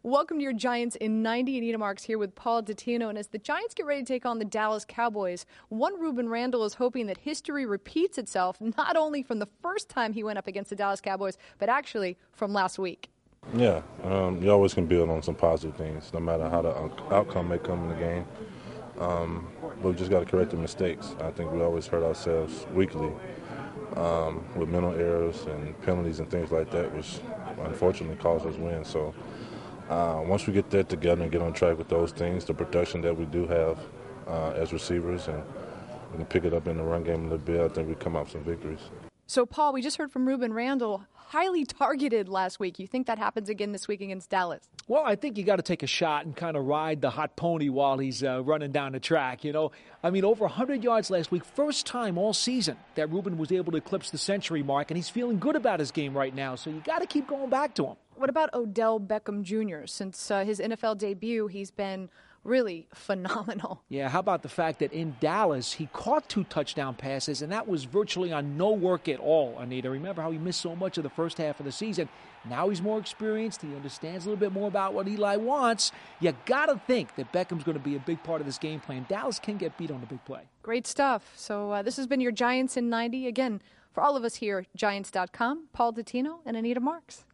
Welcome to your Giants in 90. Anita Marks here with Paul Dottino. And as the Giants get ready to take on the Dallas Cowboys, one Ruben Randle is hoping that history repeats itself, not only from the first time he went up against the Dallas Cowboys, but actually from last week. Yeah, you always can build on some positive things, no matter how the outcome may come in the game. But we just got to correct the mistakes. I think we always hurt ourselves weekly with mental errors and penalties and things like that, which unfortunately caused us wins. So once we get that together and get on track with those things, the production that we do have as receivers, and we can pick it up in the run game a little bit, I think we come out with some victories. So, Paul, we just heard from Ruben Randle, highly targeted last week. You think that happens again this week against Dallas? Well, I think you got to take a shot and kind of ride the hot pony while he's running down the track. Over 100 yards last week, first time all season that Ruben was able to eclipse the century mark, and he's feeling good about his game right now. So you got to keep going back to him. What about Odell Beckham Jr.? Since his NFL debut, he's been really phenomenal. Yeah, how about the fact that in Dallas, he caught 2 touchdown passes, and that was virtually on no work at all, Anita. Remember how he missed so much of the first half of the season. Now he's more experienced. He understands a little bit more about what Eli wants. You got to think that Beckham's going to be a big part of this game plan. Dallas can get beat on the big play. Great stuff. So this has been your Giants in 90. Again, for all of us here, Giants.com, Paul Dottino and Anita Marks.